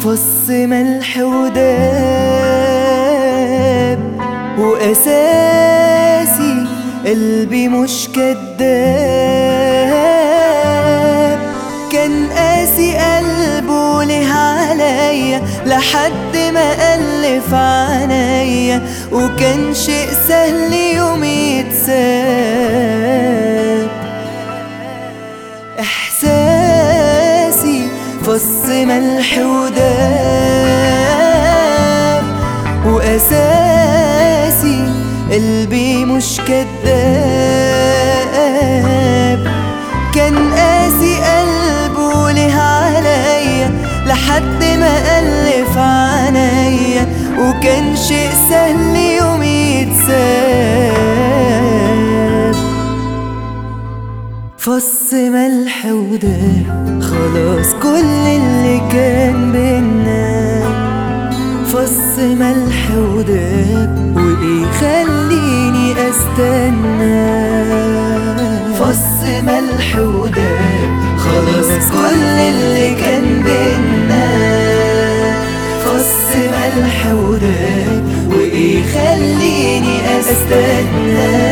فص ملح وداب وأساسي قلبي مش كداب. كان قاسي قلبه ليه عليا لحد ما ألف عنيا، وكان شيء سهل يوم يتساب. إحساسي فص ملح وداب وأساسي قلبي مش كداب. كان قاسي قلبه ليه عليا لحد ما ألف عنيا، وكان شيء سهل يوم يتساب. فص ملح وداب خلاص كل اللي كان بينا. فص ملح وداب وإيه خليني أستنى. فص ملح وداب خلاص كل اللي كان بينا. فص ملح وداب وإيه خليني أستنى.